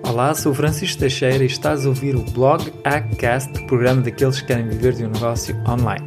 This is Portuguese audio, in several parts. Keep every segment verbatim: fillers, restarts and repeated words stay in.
Olá, sou Francisco Teixeira e estás a ouvir o Blog Hackcast, o programa daqueles que querem viver de um negócio online.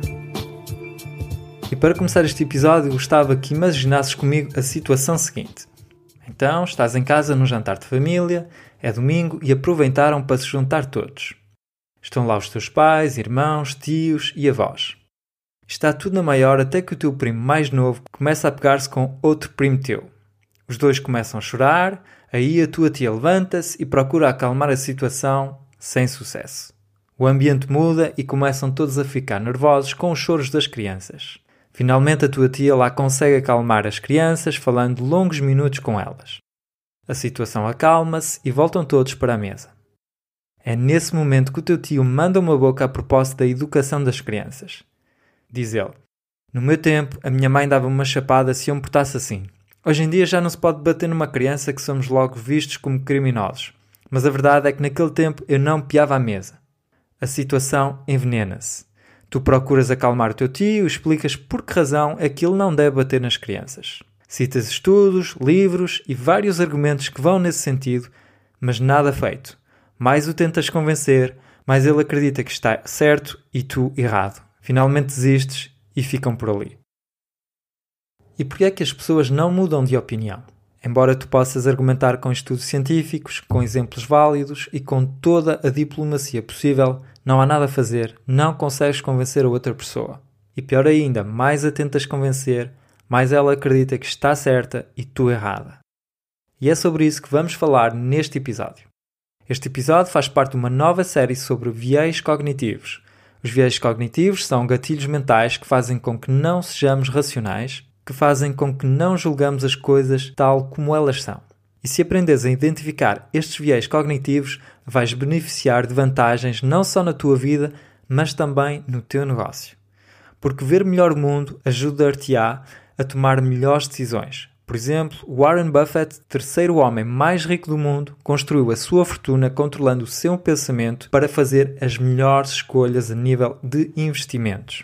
E para começar este episódio, gostava que imaginasses comigo a situação seguinte. Então, estás em casa num jantar de família, é domingo e aproveitaram para se juntar todos. Estão lá os teus pais, irmãos, tios e avós. Está tudo na maior até que o teu primo mais novo começa a pegar-se com outro primo teu. Os dois começam a chorar, aí a tua tia levanta-se e procura acalmar a situação, sem sucesso. O ambiente muda e começam todos a ficar nervosos com os choros das crianças. Finalmente a tua tia lá consegue acalmar as crianças, falando longos minutos com elas. A situação acalma-se e voltam todos para a mesa. É nesse momento que o teu tio manda uma boca a propósito da educação das crianças. Diz ele: "No meu tempo, a minha mãe dava-me uma chapada se eu me portasse assim. Hoje em dia já não se pode bater numa criança que somos logo vistos como criminosos. Mas a verdade é que naquele tempo eu não piava à mesa." A situação envenena-se. Tu procuras acalmar o teu tio e explicas por que razão é que ele não deve bater nas crianças. Citas estudos, livros e vários argumentos que vão nesse sentido, mas nada feito. Mais o tentas convencer, mais ele acredita que está certo e tu errado. Finalmente desistes e ficam por ali. E porquê é que as pessoas não mudam de opinião? Embora tu possas argumentar com estudos científicos, com exemplos válidos e com toda a diplomacia possível, não há nada a fazer, não consegues convencer a outra pessoa. E pior ainda, mais a tentas convencer, mais ela acredita que está certa e tu errada. E é sobre isso que vamos falar neste episódio. Este episódio faz parte de uma nova série sobre viés cognitivos. Os viés cognitivos são gatilhos mentais que fazem com que não sejamos racionais, que fazem com que não julgamos as coisas tal como elas são. E se aprenderes a identificar estes viés cognitivos, vais beneficiar de vantagens não só na tua vida, mas também no teu negócio. Porque ver melhor o mundo ajudar-te-á a tomar melhores decisões. Por exemplo, Warren Buffett, terceiro homem mais rico do mundo, construiu a sua fortuna controlando o seu pensamento para fazer as melhores escolhas a nível de investimentos.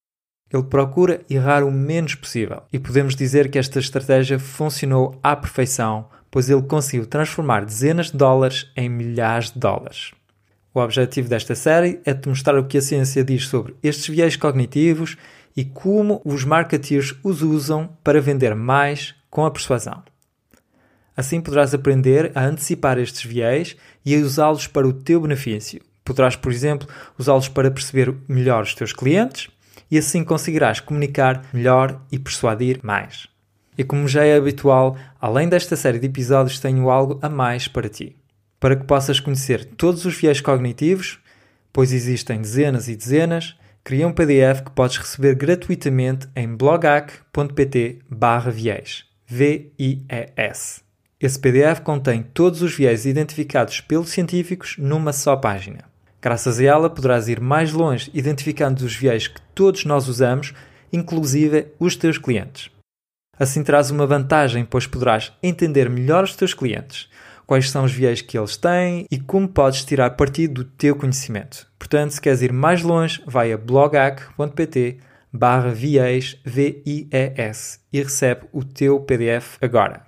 Ele procura errar o menos possível e podemos dizer que esta estratégia funcionou à perfeição, pois ele conseguiu transformar dezenas de dólares em milhares de dólares. O objetivo desta série é te mostrar o que a ciência diz sobre estes viés cognitivos e como os marketeers os usam para vender mais com a persuasão. Assim poderás aprender a antecipar estes viés e a usá-los para o teu benefício. Poderás, por exemplo, usá-los para perceber melhor os teus clientes, e assim conseguirás comunicar melhor e persuadir mais. E como já é habitual, além desta série de episódios tenho algo a mais para ti. Para que possas conhecer todos os viés cognitivos, pois existem dezenas e dezenas, criei um P D F que podes receber gratuitamente em bloghack.pt barra viés. V I E S. Esse P D F contém todos os viés identificados pelos científicos numa só página. Graças a ela poderás ir mais longe identificando os viés que todos nós usamos, inclusive os teus clientes. Assim terás uma vantagem, pois poderás entender melhor os teus clientes, quais são os viés que eles têm e como podes tirar partido do teu conhecimento. Portanto, se queres ir mais longe, vai a bloghack.pt barra viés, V I E S e recebe o teu P D F agora.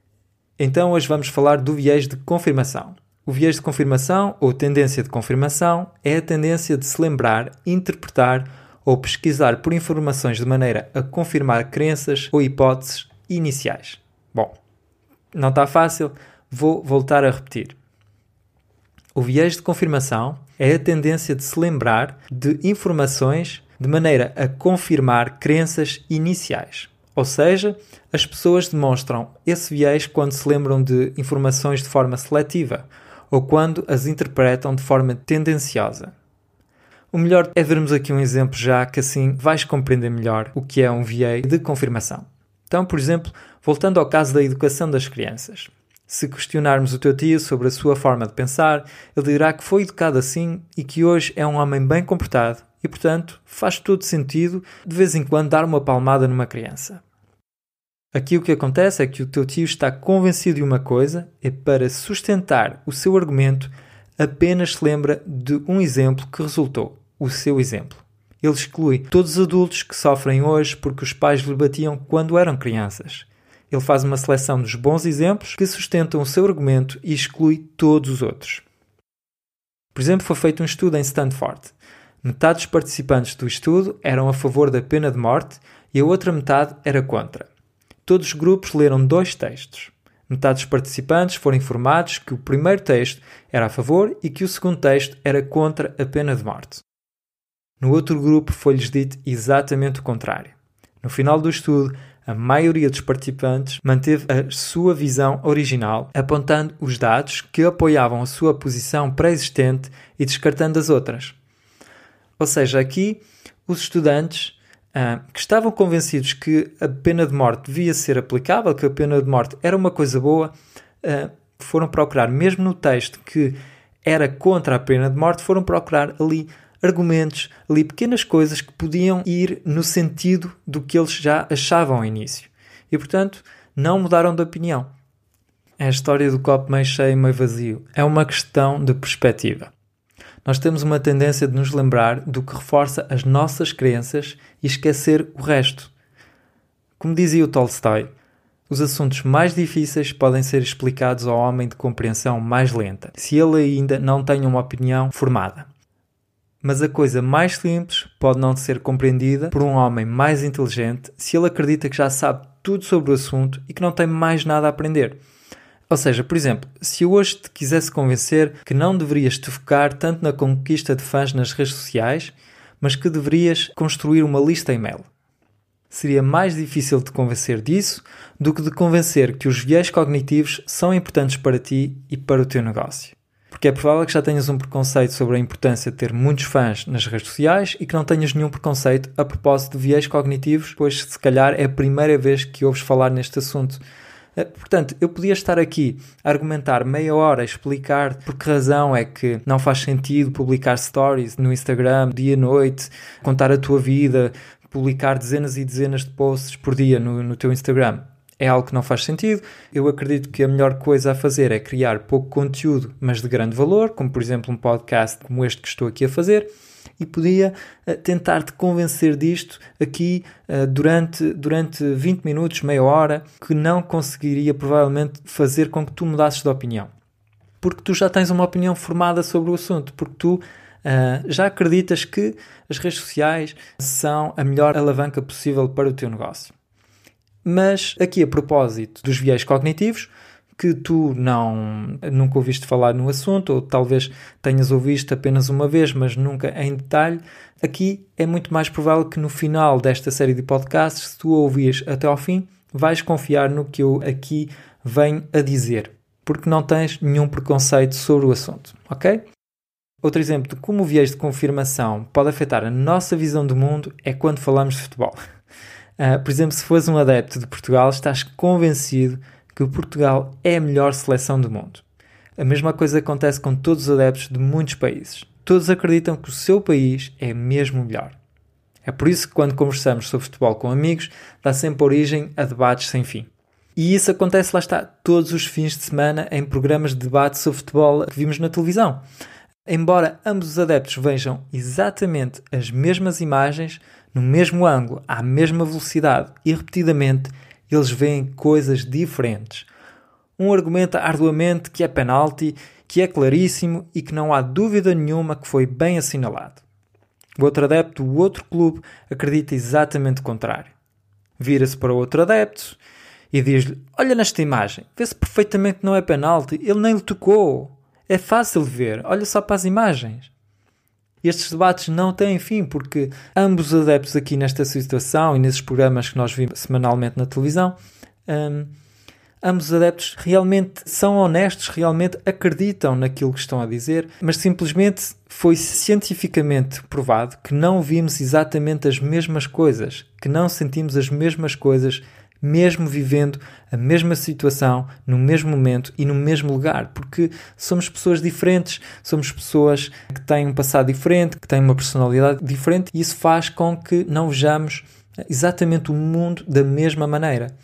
Então hoje vamos falar do viés de confirmação. O viés de confirmação, ou tendência de confirmação, é a tendência de se lembrar, interpretar ou pesquisar por informações de maneira a confirmar crenças ou hipóteses iniciais. Bom, não está fácil, vou voltar a repetir. O viés de confirmação é a tendência de se lembrar de informações de maneira a confirmar crenças iniciais. Ou seja, as pessoas demonstram esse viés quando se lembram de informações de forma seletiva, ou quando as interpretam de forma tendenciosa. O melhor é vermos aqui um exemplo já que assim vais compreender melhor o que é um viés de confirmação. Então, por exemplo, voltando ao caso da educação das crianças. Se questionarmos o teu tio sobre a sua forma de pensar, ele dirá que foi educado assim e que hoje é um homem bem comportado e, portanto, faz todo sentido de vez em quando dar uma palmada numa criança. Aqui o que acontece é que o teu tio está convencido de uma coisa e para sustentar o seu argumento apenas se lembra de um exemplo que resultou, o seu exemplo. Ele exclui todos os adultos que sofrem hoje porque os pais lhe batiam quando eram crianças. Ele faz uma seleção dos bons exemplos que sustentam o seu argumento e exclui todos os outros. Por exemplo, foi feito um estudo em Stanford. Metade dos participantes do estudo eram a favor da pena de morte e a outra metade era contra. Todos os grupos leram dois textos. Metade dos participantes foram informados que o primeiro texto era a favor e que o segundo texto era contra a pena de morte. No outro grupo foi-lhes dito exatamente o contrário. No final do estudo, a maioria dos participantes manteve a sua visão original, apontando os dados que apoiavam a sua posição pré-existente e descartando as outras. Ou seja, aqui os estudantes ah, que estavam convencidos que a pena de morte devia ser aplicável, que a pena de morte era uma coisa boa, ah, foram procurar, mesmo no texto que era contra a pena de morte, foram procurar ali argumentos, ali pequenas coisas que podiam ir no sentido do que eles já achavam ao início. E, portanto, não mudaram de opinião. É a história do copo meio cheio e meio vazio. É uma questão de perspectiva. Nós temos uma tendência de nos lembrar do que reforça as nossas crenças e esquecer o resto. Como dizia o Tolstói, os assuntos mais difíceis podem ser explicados ao homem de compreensão mais lenta, se ele ainda não tem uma opinião formada. Mas a coisa mais simples pode não ser compreendida por um homem mais inteligente se ele acredita que já sabe tudo sobre o assunto e que não tem mais nada a aprender. Ou seja, por exemplo, se eu hoje te quisesse convencer que não deverias te focar tanto na conquista de fãs nas redes sociais, mas que deverias construir uma lista e-mail. Seria mais difícil de convencer disso do que de convencer que os viés cognitivos são importantes para ti e para o teu negócio. Porque é provável que já tenhas um preconceito sobre a importância de ter muitos fãs nas redes sociais e que não tenhas nenhum preconceito a propósito de viés cognitivos, pois se calhar é a primeira vez que ouves falar neste assunto. Portanto, eu podia estar aqui a argumentar meia hora, a explicar por que razão é que não faz sentido publicar stories no Instagram dia e noite, contar a tua vida, publicar dezenas e dezenas de posts por dia no, no teu Instagram. É algo que não faz sentido. Eu acredito que a melhor coisa a fazer é criar pouco conteúdo, mas de grande valor, como por exemplo um podcast como este que estou aqui a fazer, e podia uh, tentar te convencer disto aqui uh, durante, durante vinte minutos, meia hora, que não conseguiria provavelmente fazer com que tu mudasses de opinião. Porque tu já tens uma opinião formada sobre o assunto, porque tu uh, já acreditas que as redes sociais são a melhor alavanca possível para o teu negócio. Mas aqui a propósito dos viés cognitivos, que tu não, nunca ouviste falar no assunto, ou talvez tenhas ouvido apenas uma vez, mas nunca em detalhe, aqui é muito mais provável que no final desta série de podcasts, se tu a ouvires até ao fim, vais confiar no que eu aqui venho a dizer, porque não tens nenhum preconceito sobre o assunto, ok? Outro exemplo de como o viés de confirmação pode afetar a nossa visão do mundo é quando falamos de futebol. Uh, por exemplo, se fores um adepto de Portugal, estás convencido que o Portugal é a melhor seleção do mundo. A mesma coisa acontece com todos os adeptos de muitos países. Todos acreditam que o seu país é mesmo o melhor. É por isso que quando conversamos sobre futebol com amigos, dá sempre origem a debates sem fim. E isso acontece, lá está, todos os fins de semana em programas de debate sobre futebol que vimos na televisão. Embora ambos os adeptos vejam exatamente as mesmas imagens, no mesmo ângulo, à mesma velocidade e repetidamente, eles veem coisas diferentes. Um argumenta arduamente que é penalti, que é claríssimo e que não há dúvida nenhuma que foi bem assinalado. O outro adepto do outro clube acredita exatamente o contrário. Vira-se para o outro adepto e diz-lhe: olha nesta imagem, vê-se perfeitamente que não é penalti, ele nem lhe tocou. É fácil de ver, olha só para as imagens. Estes debates não têm fim, porque ambos os adeptos aqui nesta situação e nesses programas que nós vimos semanalmente na televisão, um, ambos os adeptos realmente são honestos, realmente acreditam naquilo que estão a dizer, mas simplesmente foi cientificamente provado que não vimos exatamente as mesmas coisas, que não sentimos as mesmas coisas, mesmo vivendo a mesma situação, no mesmo momento e no mesmo lugar, porque somos pessoas diferentes, somos pessoas que têm um passado diferente, que têm uma personalidade diferente, e isso faz com que não vejamos exatamente o mundo da mesma maneira.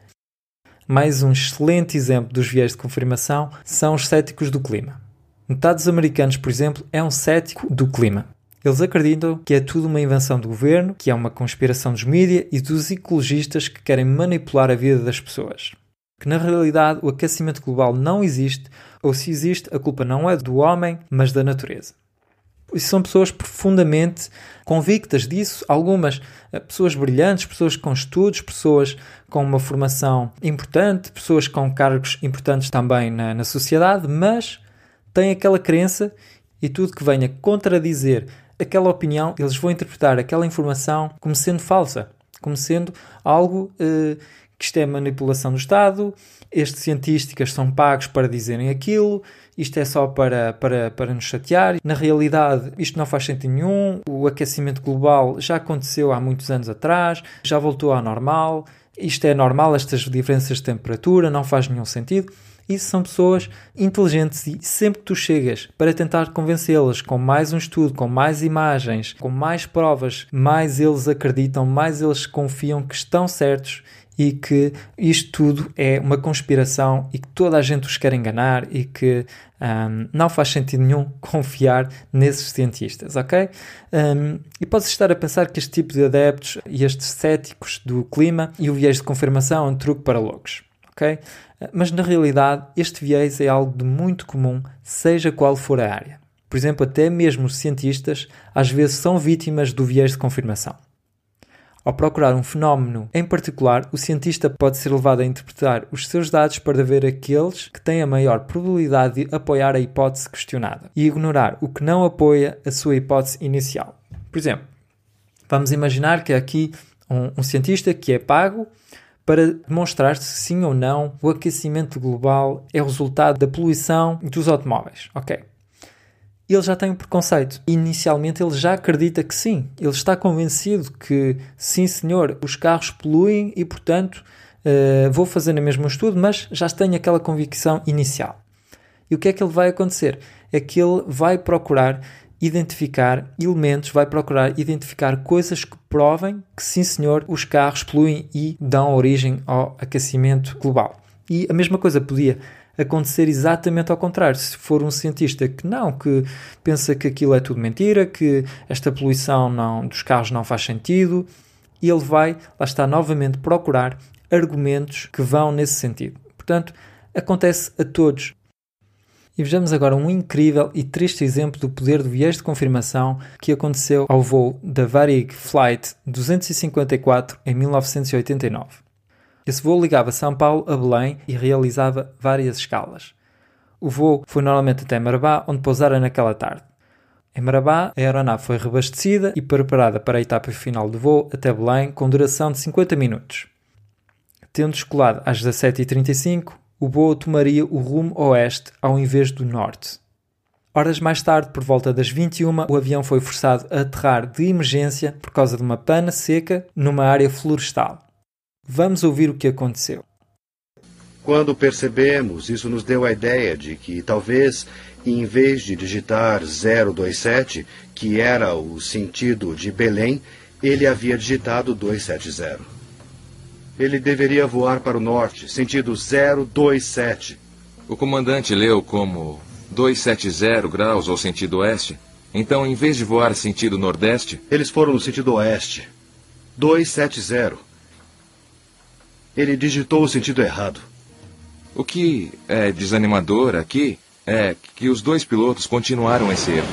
Mais um excelente exemplo dos viés de confirmação são os céticos do clima. Metade dos americanos, por exemplo, é um cético do clima. Eles acreditam que é tudo uma invenção do governo, que é uma conspiração dos mídias e dos ecologistas que querem manipular a vida das pessoas. Que na realidade o aquecimento global não existe, ou se existe, a culpa não é do homem, mas da natureza. E são pessoas profundamente convictas disso, algumas pessoas brilhantes, pessoas com estudos, pessoas com uma formação importante, pessoas com cargos importantes também na, na sociedade, mas têm aquela crença e tudo que venha contradizer aquela opinião, eles vão interpretar aquela informação como sendo falsa, como sendo algo eh, que isto é manipulação do Estado, estes cientistas são pagos para dizerem aquilo, isto é só para, para, para nos chatear. Na realidade, isto não faz sentido nenhum, o aquecimento global já aconteceu há muitos anos atrás, já voltou ao normal, isto é normal, estas diferenças de temperatura, não faz nenhum sentido. Isso são pessoas inteligentes e sempre que tu chegas para tentar convencê-las com mais um estudo, com mais imagens, com mais provas, mais eles acreditam, mais eles confiam que estão certos e que isto tudo é uma conspiração e que toda a gente os quer enganar e que um, não faz sentido nenhum confiar nesses cientistas, ok? Um, e podes estar a pensar que este tipo de adeptos e estes céticos do clima e o viés de confirmação é um truque para loucos, ok? Mas na realidade este viés é algo de muito comum, seja qual for a área. Por exemplo, até mesmo os cientistas às vezes são vítimas do viés de confirmação. Ao procurar um fenómeno em particular, o cientista pode ser levado a interpretar os seus dados para ver aqueles que têm a maior probabilidade de apoiar a hipótese questionada e ignorar o que não apoia a sua hipótese inicial. Por exemplo, vamos imaginar que há aqui um, um cientista que é pago para demonstrar se sim ou não o aquecimento global é o resultado da poluição dos automóveis. Ok. Ele já tem um preconceito. Inicialmente ele já acredita que sim. Ele está convencido que sim senhor, os carros poluem e portanto uh, vou fazer no mesmo estudo, mas já tenho aquela convicção inicial. E o que é que ele vai acontecer? É que ele vai procurar identificar elementos, vai procurar identificar coisas que provem que sim senhor, os carros poluem e dão origem ao aquecimento global. E a mesma coisa podia acontecer exatamente ao contrário. Se for um cientista que não, que pensa que aquilo é tudo mentira, que esta poluição não, dos carros não faz sentido, ele vai, lá está, novamente procurar argumentos que vão nesse sentido. Portanto, acontece a todos. E vejamos agora um incrível e triste exemplo do poder do viés de confirmação que aconteceu ao voo da Varig Flight duzentos e cinquenta e quatro em mil novecentos e oitenta e nove. Esse voo ligava São Paulo a Belém e realizava várias escalas. O voo foi normalmente até Marabá, onde pousaram naquela tarde. Em Marabá, a aeronave foi reabastecida e preparada para a etapa final do voo até Belém, com duração de cinquenta minutos. Tendo descolado às dezassete e trinta e cinco, o voo tomaria o rumo oeste ao invés do norte. Horas mais tarde, por volta das vinte e uma, o avião foi forçado a aterrar de emergência por causa de uma pana seca numa área florestal. Vamos ouvir o que aconteceu. Quando percebemos, isso nos deu a ideia de que talvez, em vez de digitar zero dois sete, que era o sentido de Belém, ele havia digitado duzentos e setenta. Ele deveria voar para o norte, sentido zero dois sete. O comandante leu como duzentos e setenta graus ou sentido oeste. Então, em vez de voar sentido nordeste... Eles foram no sentido oeste. duzentos e setenta. Ele digitou o sentido errado. O que é desanimador aqui é que os dois pilotos continuaram esse erro.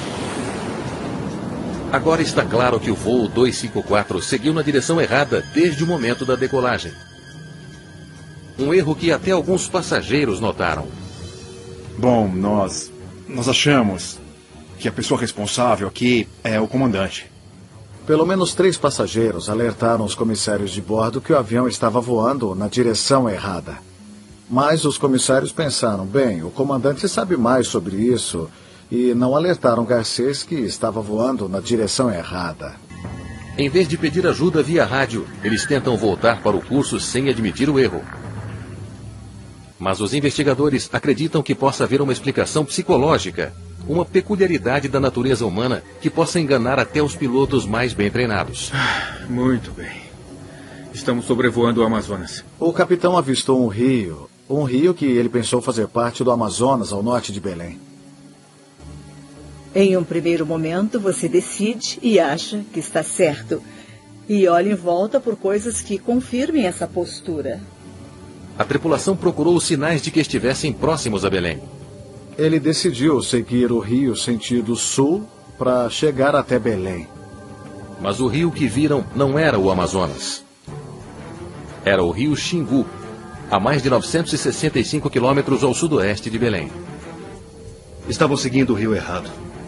Agora está claro que o voo duzentos e cinquenta e quatro seguiu na direção errada desde o momento da decolagem. Um erro que até alguns passageiros notaram. Bom, nós... nós achamos que a pessoa responsável aqui é o comandante. Pelo menos três passageiros alertaram os comissários de bordo que o avião estava voando na direção errada. Mas os comissários pensaram, bem, o comandante sabe mais sobre isso, e não alertaram Garcês que estava voando na direção errada. Em vez de pedir ajuda via rádio, eles tentam voltar para o curso sem admitir o erro. Mas os investigadores acreditam que possa haver uma explicação psicológica, uma peculiaridade da natureza humana que possa enganar até os pilotos mais bem treinados. Muito bem. Estamos sobrevoando o Amazonas. O capitão avistou um rio, um rio que ele pensou fazer parte do Amazonas, ao norte de Belém. Em um primeiro momento, você decide e acha que está certo. E olha em volta por coisas que confirmem essa postura. A tripulação procurou os sinais de que estivessem próximos a Belém. Ele decidiu seguir o rio sentido sul para chegar até Belém. Mas o rio que viram não era o Amazonas. Era o rio Xingu, a mais de novecentos e sessenta e cinco quilômetros ao sudoeste de Belém. Estavam seguindo o rio errado.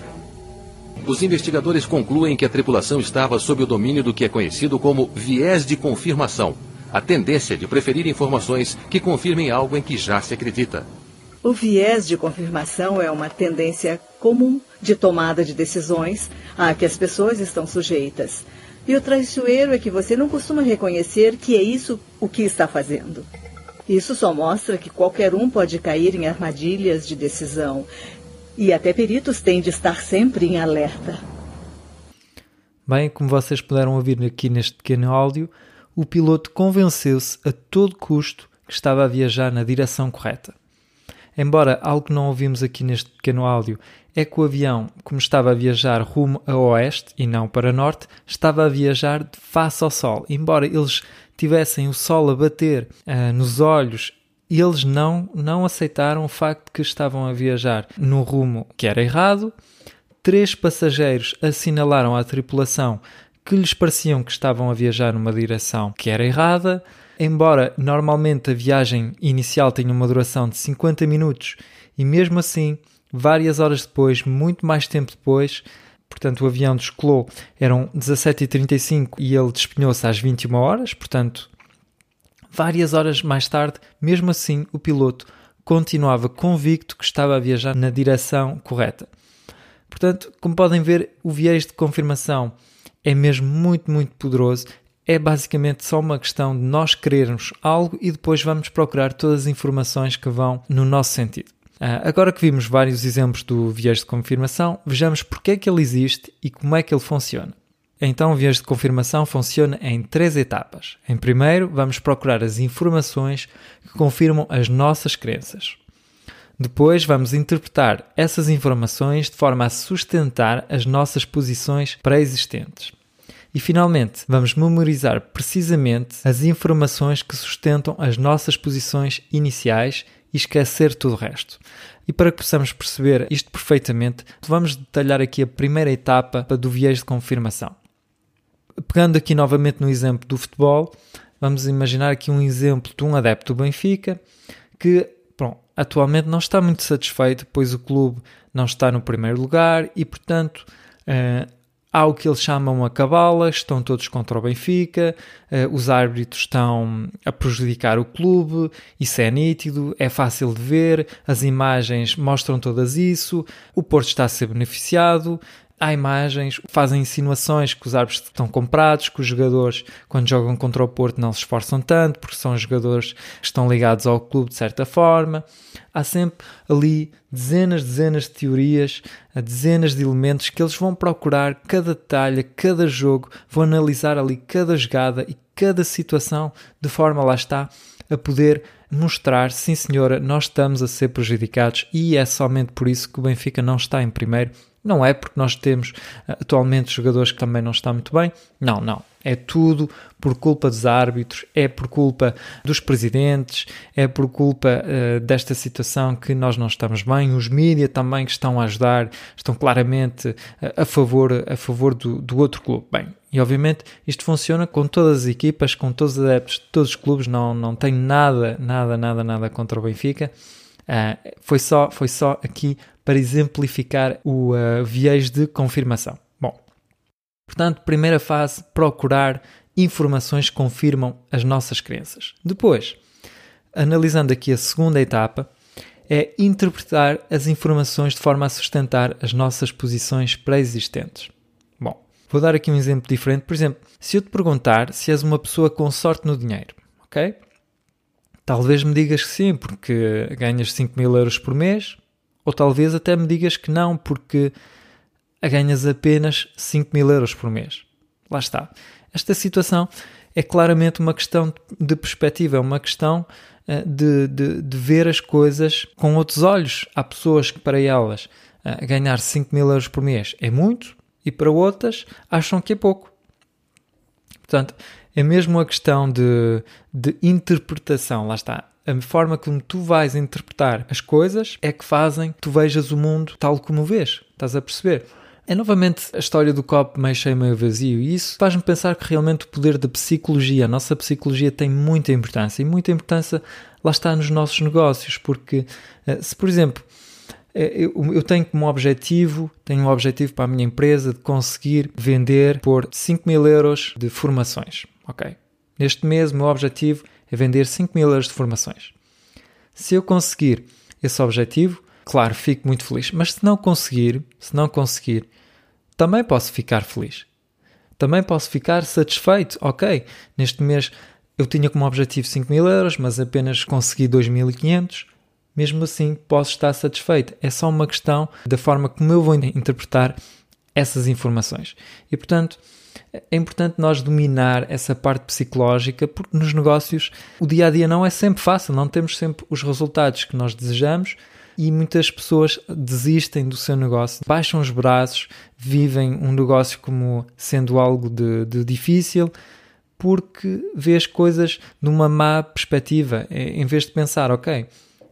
Os investigadores concluem que a tripulação estava sob o domínio do que é conhecido como viés de confirmação, a tendência de preferir informações que confirmem algo em que já se acredita. O viés de confirmação é uma tendência comum de tomada de decisões a que as pessoas estão sujeitas. E o traiçoeiro é que você não costuma reconhecer que é isso o que está fazendo. Isso só mostra que qualquer um pode cair em armadilhas de decisão. E até peritos têm de estar sempre em alerta. Bem, como vocês puderam ouvir aqui neste pequeno áudio, o piloto convenceu-se a todo custo que estava a viajar na direção correta. Embora algo que não ouvimos aqui neste pequeno áudio é que o avião, como estava a viajar rumo a oeste e não para norte, estava a viajar de face ao sol. Embora eles tivessem o sol a bater uh, nos olhos, eles não, não aceitaram o facto de que estavam a viajar no rumo que era errado. Três passageiros assinalaram à tripulação que lhes pareciam que estavam a viajar numa direção que era errada. Embora normalmente a viagem inicial tenha uma duração de cinquenta minutos e mesmo assim, várias horas depois, muito mais tempo depois, portanto o avião descolou, eram dezassete e trinta e cinco e ele despenhou-se às vinte e uma horas, portanto várias horas mais tarde, mesmo assim o piloto continuava convicto que estava a viajar na direção correta. Portanto, como podem ver, o viés de confirmação é mesmo muito, muito poderoso. É basicamente só uma questão de nós querermos algo e depois vamos procurar todas as informações que vão no nosso sentido. Uh, agora que vimos vários exemplos do viés de confirmação, vejamos porque é que ele existe e como é que ele funciona. Então o viés de confirmação funciona em três etapas. Em primeiro, vamos procurar as informações que confirmam as nossas crenças. Depois, vamos interpretar essas informações de forma a sustentar as nossas posições pré-existentes. E, finalmente, vamos memorizar precisamente as informações que sustentam as nossas posições iniciais e esquecer tudo o resto. E para que possamos perceber isto perfeitamente, vamos detalhar aqui a primeira etapa do viés de confirmação. Pegando aqui novamente no exemplo do futebol, vamos imaginar aqui um exemplo de um adepto do Benfica que, bom, atualmente não está muito satisfeito, pois o clube não está no primeiro lugar e, portanto, uh, há o que eles chamam a cabala, estão todos contra o Benfica, uh, os árbitros estão a prejudicar o clube, isso é nítido, é fácil de ver, as imagens mostram todas isso, o Porto está a ser beneficiado. Há imagens, fazem insinuações que os árbitros estão comprados, que os jogadores, quando jogam contra o Porto, não se esforçam tanto, porque são jogadores que estão ligados ao clube de certa forma. Há sempre ali dezenas, dezenas de teorias, dezenas de elementos que eles vão procurar cada detalhe, cada jogo, vão analisar ali cada jogada e cada situação, de forma, lá está, a poder mostrar, sim senhora, nós estamos a ser prejudicados e é somente por isso que o Benfica não está em primeiro. Não é porque nós temos atualmente jogadores que também não estão muito bem. Não, não. É tudo por culpa dos árbitros, é por culpa dos presidentes, é por culpa uh, desta situação que nós não estamos bem. Os mídias também que estão a ajudar, estão claramente uh, a favor, a favor do, do outro clube. Bem, e obviamente isto funciona com todas as equipas, com todos os adeptos de todos os clubes. Não, não tenho nada, nada, nada, nada contra o Benfica. Uh, foi, só, foi só aqui para exemplificar o uh, viés de confirmação. Bom, portanto, primeira fase, procurar informações que confirmam as nossas crenças. Depois, analisando aqui a segunda etapa, é interpretar as informações de forma a sustentar as nossas posições pré-existentes. Bom, vou dar aqui um exemplo diferente. Por exemplo, se eu te perguntar se és uma pessoa com sorte no dinheiro, ok? Talvez me digas que sim, porque ganhas cinco mil euros por mês, ou talvez até me digas que não, porque ganhas apenas cinco mil euros por mês. Lá está. Esta situação é claramente uma questão de perspectiva, é uma questão de, de, de ver as coisas com outros olhos. Há pessoas que para elas uh, ganhar cinco mil euros por mês é muito e para outras acham que é pouco. Portanto, é mesmo a questão de, de interpretação, lá está. A forma como tu vais interpretar as coisas é que fazem que tu vejas o mundo tal como o vês. Estás a perceber? É novamente a história do copo meio cheio, meio vazio. E isso faz-me pensar que realmente o poder da psicologia, a nossa psicologia tem muita importância. E muita importância lá está nos nossos negócios. Porque se, por exemplo, eu tenho como objetivo, tenho um objetivo para a minha empresa de conseguir vender por cinco mil euros de formações. Ok? Neste mês o meu objetivo é vender cinco mil euros de formações. Se eu conseguir esse objetivo, claro, fico muito feliz. Mas se não conseguir, se não conseguir, também posso ficar feliz. Também posso ficar satisfeito. Ok, neste mês eu tinha como objetivo cinco mil euros, mas apenas consegui dois mil e quinhentos. Mesmo assim, posso estar satisfeito. É só uma questão da forma como eu vou interpretar essas informações. E, portanto, é importante nós dominar essa parte psicológica, porque nos negócios o dia-a-dia não é sempre fácil, não temos sempre os resultados que nós desejamos e muitas pessoas desistem do seu negócio, baixam os braços, vivem um negócio como sendo algo de, de difícil, porque vê as coisas numa má perspectiva. Em vez de pensar, ok,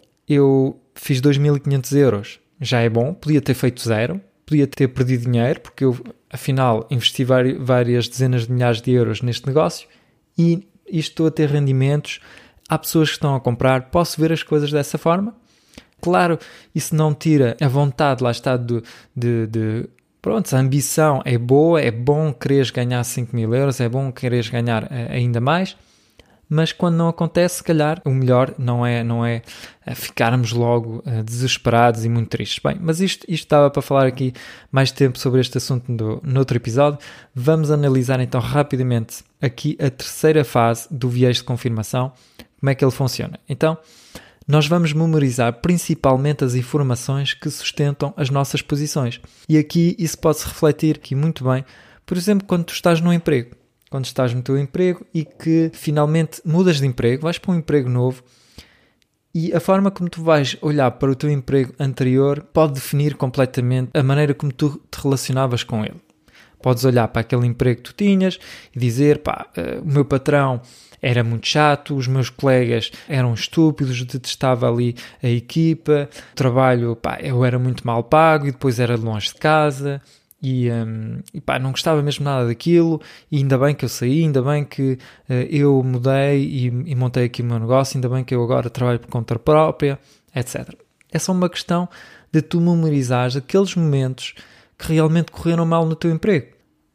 eu fiz dois mil e quinhentos euros, já é bom, podia ter feito zero, podia ter perdido dinheiro, porque eu, afinal, investi várias dezenas de milhares de euros neste negócio e estou a ter rendimentos, há pessoas que estão a comprar, posso ver as coisas dessa forma? Claro, isso não tira a vontade, lá está, de, de, de pronto, a ambição é boa, é bom quereres ganhar cinco mil euros, é bom quereres ganhar ainda mais, mas quando não acontece, se calhar, o melhor não é, não é ficarmos logo uh, desesperados e muito tristes. Bem, mas isto, isto estava para falar aqui mais tempo sobre este assunto no, no outro episódio. Vamos analisar então rapidamente aqui a terceira fase do viés de confirmação, como é que ele funciona. Então, nós vamos memorizar principalmente as informações que sustentam as nossas posições. E aqui isso pode-se refletir aqui muito bem, por exemplo, quando tu estás no emprego. Quando estás no teu emprego e que finalmente mudas de emprego, vais para um emprego novo e a forma como tu vais olhar para o teu emprego anterior pode definir completamente a maneira como tu te relacionavas com ele. Podes olhar para aquele emprego que tu tinhas e dizer, pá, uh, o meu patrão era muito chato, os meus colegas eram estúpidos, detestava ali a equipa, o trabalho, pá, eu era muito mal pago e depois era longe de casa. E, um, e pá, não gostava mesmo nada daquilo e ainda bem que eu saí, ainda bem que uh, eu mudei e, e montei aqui o meu negócio, ainda bem que eu agora trabalho por conta própria, etcétera. É só uma questão de tu memorizares aqueles momentos que realmente correram mal no teu emprego.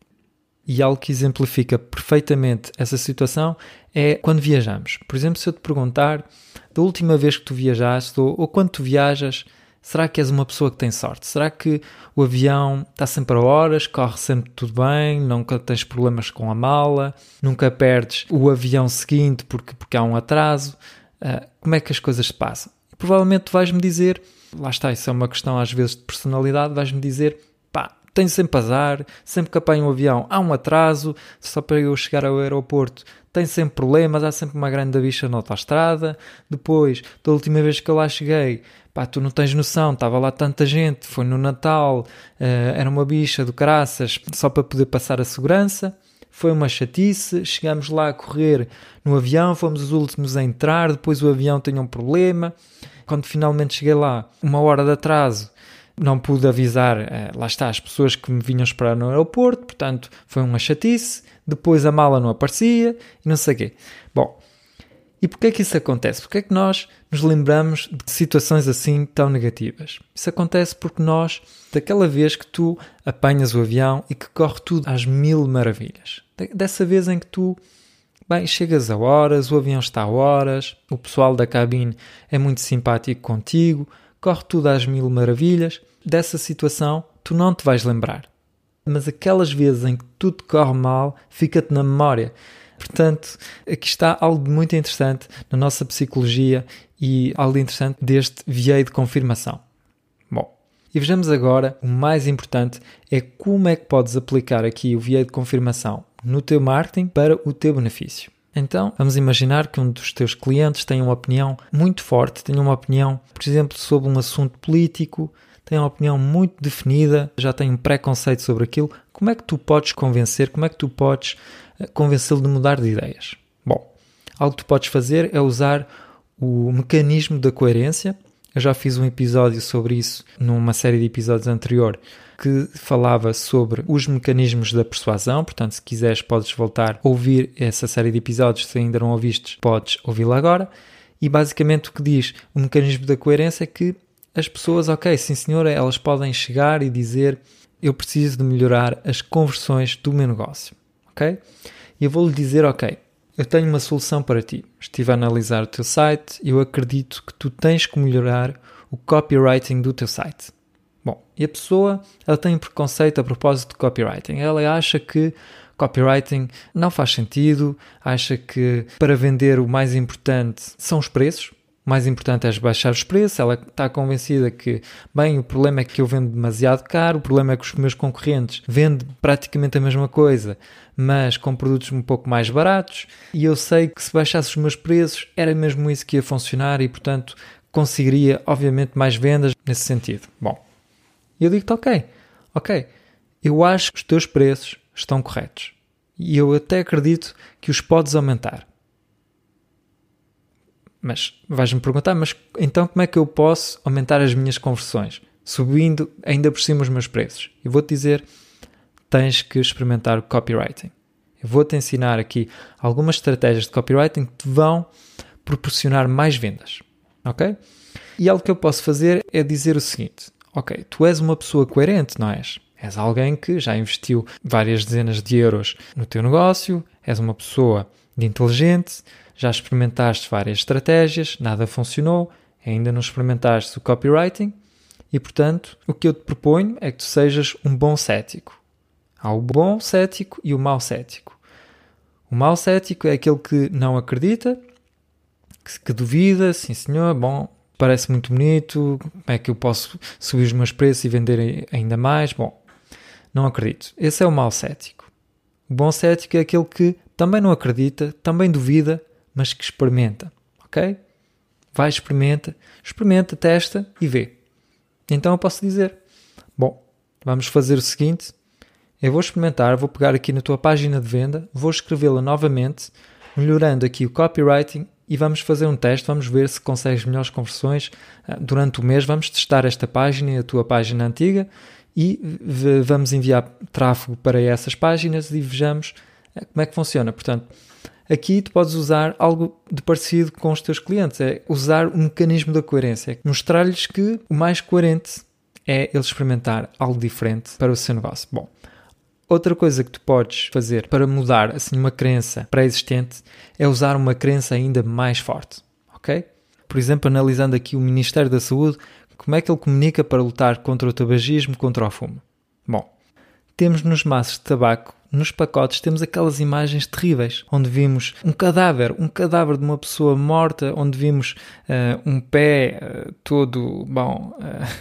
E algo que exemplifica perfeitamente essa situação é quando viajamos. Por exemplo, se eu te perguntar da última vez que tu viajaste ou, ou quando tu viajas, será que és uma pessoa que tem sorte? Será que o avião está sempre a horas, corre sempre tudo bem, nunca tens problemas com a mala, nunca perdes o avião seguinte porque, porque há um atraso? Uh, como é que as coisas se passam? E provavelmente tu vais-me dizer, lá está, isso é uma questão às vezes de personalidade, vais-me dizer, pá, tenho sempre azar, sempre que apanho um avião há um atraso, só para eu chegar ao aeroporto tem sempre problemas, há sempre uma grande bicha na autoestrada, depois, da última vez que eu lá cheguei, pá, tu não tens noção, estava lá tanta gente, foi no Natal, uh, era uma bicha do caraças, só para poder passar a segurança, foi uma chatice, chegámos lá a correr no avião, fomos os últimos a entrar, depois o avião tinha um problema, quando finalmente cheguei lá, uma hora de atraso, não pude avisar, uh, lá está, as pessoas que me vinham esperar no aeroporto, portanto, foi uma chatice, depois a mala não aparecia, e não sei o quê. Bom, e porquê é que isso acontece? Porquê é que nós nos lembramos de situações assim tão negativas? Isso acontece porque nós, daquela vez que tu apanhas o avião e que corre tudo às mil maravilhas, dessa vez em que tu, bem, chegas a horas, o avião está a horas, o pessoal da cabine é muito simpático contigo, corre tudo às mil maravilhas, dessa situação tu não te vais lembrar. Mas aquelas vezes em que tudo corre mal, fica-te na memória. Portanto, aqui está algo muito interessante na nossa psicologia e algo interessante deste viés de confirmação. Bom, e vejamos agora, o mais importante é como é que podes aplicar aqui o viés de confirmação no teu marketing para o teu benefício. Então, vamos imaginar que um dos teus clientes tem uma opinião muito forte, tem uma opinião, por exemplo, sobre um assunto político, tem uma opinião muito definida, já tem um preconceito sobre aquilo. Como é que tu podes convencer, como é que tu podes convencê-lo de mudar de ideias? Bom, algo que tu podes fazer é usar o mecanismo da coerência. Eu já fiz um episódio sobre isso numa série de episódios anterior que falava sobre os mecanismos da persuasão. Portanto, se quiseres podes voltar a ouvir essa série de episódios. Se ainda não ouvistes, podes ouvi-la agora. E basicamente o que diz o mecanismo da coerência é que as pessoas, ok, sim senhora, elas podem chegar e dizer: eu preciso de melhorar as conversões do meu negócio, ok? E eu vou-lhe dizer: ok, eu tenho uma solução para ti. Estive a analisar o teu site e eu acredito que tu tens que melhorar o copywriting do teu site. Bom, e a pessoa, ela tem um preconceito a propósito de copywriting. Ela acha que copywriting não faz sentido, acha que para vender o mais importante são os preços, o mais importante é baixar os preços. Ela está convencida que, bem, o problema é que eu vendo demasiado caro, o problema é que os meus concorrentes vendem praticamente a mesma coisa, mas com produtos um pouco mais baratos, e eu sei que se baixasse os meus preços era mesmo isso que ia funcionar e, portanto, conseguiria, obviamente, mais vendas nesse sentido. Bom, eu digo-te, ok, ok, eu acho que os teus preços estão corretos e eu até acredito que os podes aumentar. Mas vais-me perguntar, mas então como é que eu posso aumentar as minhas conversões, subindo ainda por cima os meus preços? Eu vou-te dizer, tens que experimentar o copywriting. Eu vou-te ensinar aqui algumas estratégias de copywriting que te vão proporcionar mais vendas, ok? E algo que eu posso fazer é dizer o seguinte: ok, tu és uma pessoa coerente, não és? És alguém que já investiu várias dezenas de euros no teu negócio, és uma pessoa de inteligente, já experimentaste várias estratégias, nada funcionou, ainda não experimentaste o copywriting e, portanto, o que eu te proponho é que tu sejas um bom cético. Há o bom cético e o mau cético. O mau cético é aquele que não acredita, que, que duvida, sim senhor, bom, parece muito bonito, como é que eu posso subir os meus preços e vender ainda mais? Bom, não acredito. Esse é o mau cético. O bom cético é aquele que também não acredita, também duvida, mas que experimenta, ok? Vai, experimenta, experimenta, testa e vê. Então eu posso dizer, bom, vamos fazer o seguinte, eu vou experimentar, vou pegar aqui na tua página de venda, vou escrevê-la novamente, melhorando aqui o copywriting e vamos fazer um teste, vamos ver se consegues melhores conversões durante o mês, vamos testar esta página e a tua página antiga e vamos enviar tráfego para essas páginas e vejamos como é que funciona. Portanto, aqui tu podes usar algo de parecido com os teus clientes, é usar o mecanismo da coerência, é mostrar-lhes que o mais coerente é eles experimentar algo diferente para o seu negócio. Bom, outra coisa que tu podes fazer para mudar assim uma crença pré-existente é usar uma crença ainda mais forte, ok? Por exemplo, analisando aqui o Ministério da Saúde, como é que ele comunica para lutar contra o tabagismo, contra o fumo? Bom, temos nos maços de tabaco, nos pacotes, temos aquelas imagens terríveis, onde vimos um cadáver, um cadáver de uma pessoa morta, onde vimos uh, um pé uh, todo, bom...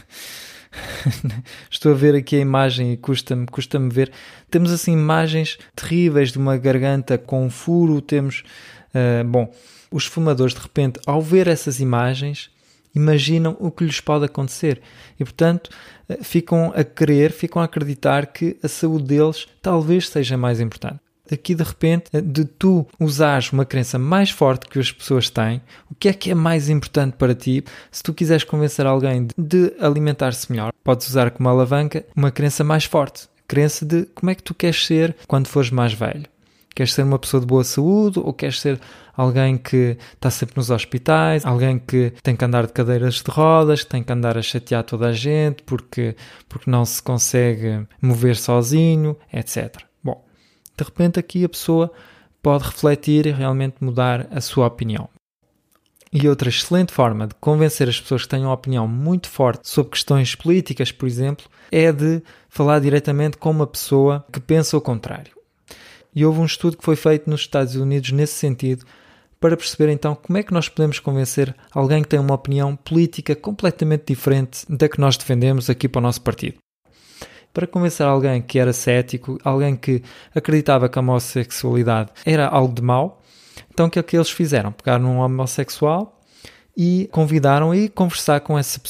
Uh, estou a ver aqui a imagem e custa-me, custa-me ver. Temos assim imagens terríveis de uma garganta com um furo, temos... Uh, bom, os fumadores de repente, ao ver essas imagens, imaginam o que lhes pode acontecer e, portanto, ficam a querer, ficam a acreditar que a saúde deles talvez seja mais importante. Aqui, de repente, de tu usares uma crença mais forte que as pessoas têm, o que é que é mais importante para ti? Se tu quiseres convencer alguém de alimentar-se melhor, podes usar como alavanca uma crença mais forte. A crença de como é que tu queres ser quando fores mais velho. Queres ser uma pessoa de boa saúde ou queres ser alguém que está sempre nos hospitais, alguém que tem que andar de cadeiras de rodas, que tem que andar a chatear toda a gente porque, porque não se consegue mover sozinho, etcétera. Bom, de repente aqui a pessoa pode refletir e realmente mudar a sua opinião. E outra excelente forma de convencer as pessoas que têm uma opinião muito forte sobre questões políticas, por exemplo, é de falar diretamente com uma pessoa que pensa o contrário. E houve um estudo que foi feito nos Estados Unidos nesse sentido, para perceber então como é que nós podemos convencer alguém que tem uma opinião política completamente diferente da que nós defendemos aqui para o nosso partido. Para convencer alguém que era cético, alguém que acreditava que a homossexualidade era algo de mau, então o que é que eles fizeram? Pegaram um homossexual e convidaram a ir conversar com essa pessoa.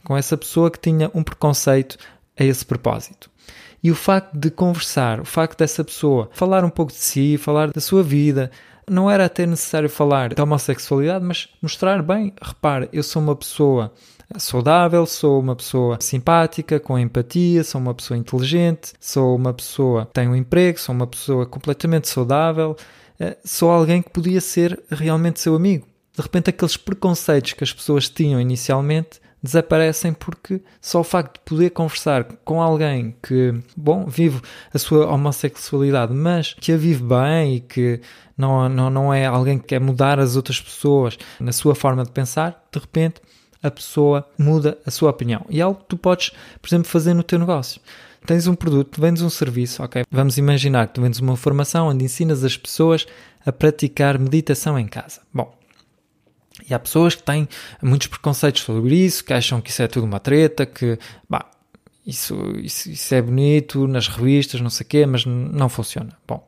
com essa pessoa que tinha um preconceito a esse propósito. E o facto de conversar, o facto dessa pessoa falar um pouco de si, falar da sua vida, não era até necessário falar da homossexualidade, mas mostrar, bem, repare, eu sou uma pessoa saudável, sou uma pessoa simpática, com empatia, sou uma pessoa inteligente, sou uma pessoa que tem um emprego, sou uma pessoa completamente saudável, sou alguém que podia ser realmente seu amigo. De repente, aqueles preconceitos que as pessoas tinham inicialmente desaparecem porque só o facto de poder conversar com alguém que, bom, vive a sua homossexualidade, mas que a vive bem e que não, não, não é alguém que quer mudar as outras pessoas na sua forma de pensar, de repente a pessoa muda a sua opinião. E é algo que tu podes, por exemplo, fazer no teu negócio. Tens um produto, vendes um serviço, ok? Vamos imaginar que tu vendes uma formação onde ensinas as pessoas a praticar meditação em casa. Bom, e há pessoas que têm muitos preconceitos sobre isso, que acham que isso é tudo uma treta, que bah, isso, isso, isso é bonito nas revistas, não sei o quê, mas não funciona. Bom,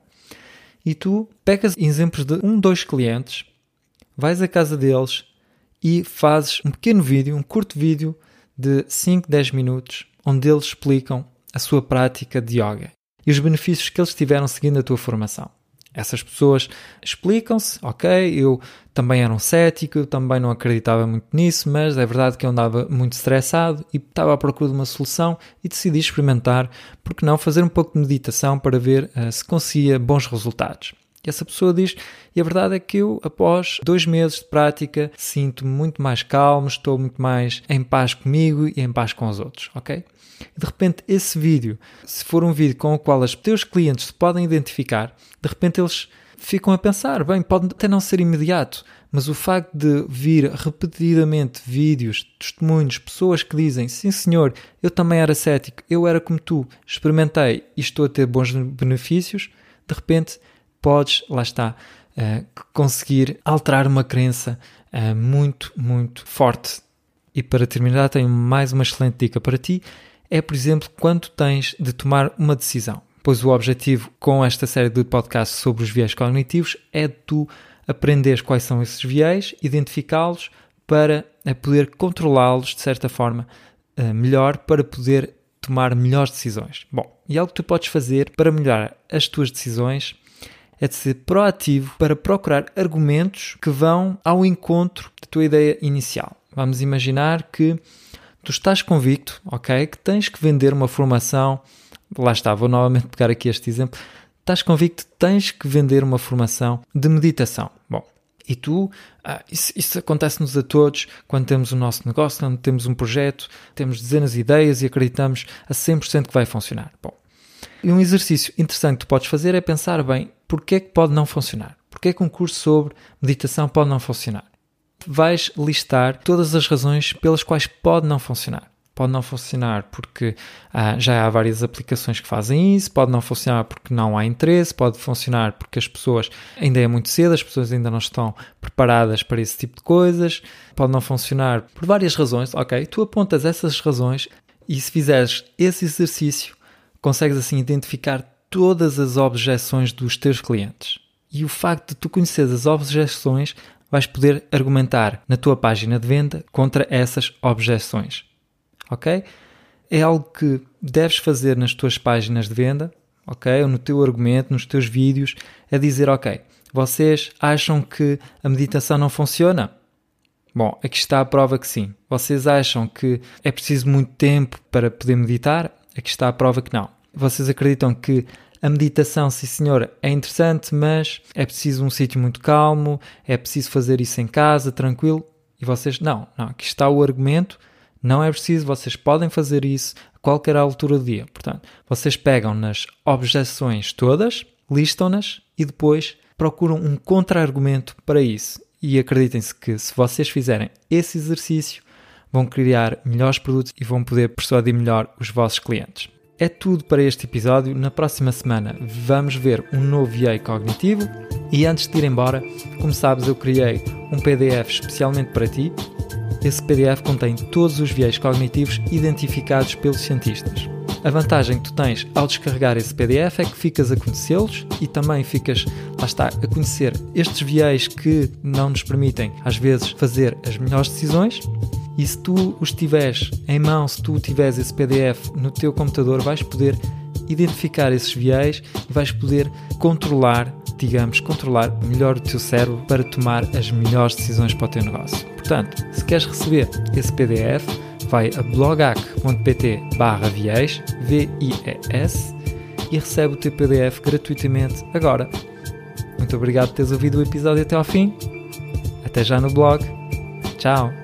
e tu pegas exemplos de um, dois clientes, vais à casa deles e fazes um pequeno vídeo, um curto vídeo de cinco, dez minutos, onde eles explicam a sua prática de yoga e os benefícios que eles tiveram seguindo a tua formação. Essas pessoas explicam-se, ok, eu também era um cético, eu também não acreditava muito nisso, mas é verdade que eu andava muito estressado e estava à procura de uma solução e decidi experimentar, porque não, fazer um pouco de meditação para ver uh, se conseguia bons resultados. E essa pessoa diz, e a verdade é que eu, após dois meses de prática, sinto-me muito mais calmo, estou muito mais em paz comigo e em paz com os outros, ok? E de repente esse vídeo, se for um vídeo com o qual os teus clientes se podem identificar, de repente eles ficam a pensar, bem, pode até não ser imediato, mas o facto de vir repetidamente vídeos, testemunhos, pessoas que dizem, sim senhor, eu também era cético, eu era como tu, experimentei e estou a ter bons benefícios, de repente podes, lá está, uh, conseguir alterar uma crença uh, muito, muito forte. E para terminar, tenho mais uma excelente dica para ti, é, por exemplo, quando tens de tomar uma decisão. Pois o objetivo com esta série de podcasts sobre os viés cognitivos é de tu aprenderes quais são esses viés, identificá-los para poder controlá-los de certa forma melhor, para poder tomar melhores decisões. Bom, e algo que tu podes fazer para melhorar as tuas decisões é de ser proativo para procurar argumentos que vão ao encontro da tua ideia inicial. Vamos imaginar que tu estás convicto, ok, que tens que vender uma formação, lá está, vou novamente pegar aqui este exemplo, estás convicto que tens que vender uma formação de meditação. Bom, e tu, ah, isso, isso acontece-nos a todos quando temos o nosso negócio, quando temos um projeto, temos dezenas de ideias e acreditamos a cem por cento que vai funcionar. Bom, e um exercício interessante que tu podes fazer é pensar bem, porquê é que pode não funcionar? Porquê é que um curso sobre meditação pode não funcionar? Vais listar todas as razões pelas quais pode não funcionar. Pode não funcionar porque ah, já há várias aplicações que fazem isso, pode não funcionar porque não há interesse, pode funcionar porque as pessoas ainda é muito cedo, as pessoas ainda não estão preparadas para esse tipo de coisas, pode não funcionar por várias razões. Ok, tu apontas essas razões e se fizeres esse exercício, consegues assim identificar todas as objeções dos teus clientes. E o facto de tu conheceres as objeções, vais poder argumentar na tua página de venda contra essas objeções. Ok? É algo que deves fazer nas tuas páginas de venda, ok? Ou no teu argumento, nos teus vídeos, é dizer, ok, vocês acham que a meditação não funciona? Bom, aqui está a prova que sim. Vocês acham que é preciso muito tempo para poder meditar? Aqui está a prova que não. Vocês acreditam que a meditação, sim senhor, é interessante, mas é preciso um sítio muito calmo, é preciso fazer isso em casa, tranquilo? E vocês, não, não, aqui está o argumento, não é preciso, vocês podem fazer isso a qualquer altura do dia. Portanto, vocês pegam nas objeções todas, listam-nas e depois procuram um contra-argumento para isso. E acreditem-se que se vocês fizerem esse exercício, vão criar melhores produtos e vão poder persuadir melhor os vossos clientes. É tudo para este episódio. Na próxima semana vamos ver um novo viés cognitivo e antes de ir embora, como sabes, eu criei um P D F especialmente para ti. Esse P D F contém todos os viés cognitivos identificados pelos cientistas. A vantagem que tu tens ao descarregar esse P D F é que ficas a conhecê-los e também ficas, lá está, a conhecer estes viés que não nos permitem às vezes fazer as melhores decisões. E se tu os tiveres em mão, se tu tiveres esse P D F no teu computador, vais poder identificar esses viés e vais poder controlar, digamos, controlar melhor o teu cérebro para tomar as melhores decisões para o teu negócio. Portanto, se queres receber esse P D F, vai a blogac ponto pt barra viés, V I E S, e recebe o teu P D F gratuitamente agora. Muito obrigado por teres ouvido o episódio até ao fim. Até já no blog. Tchau!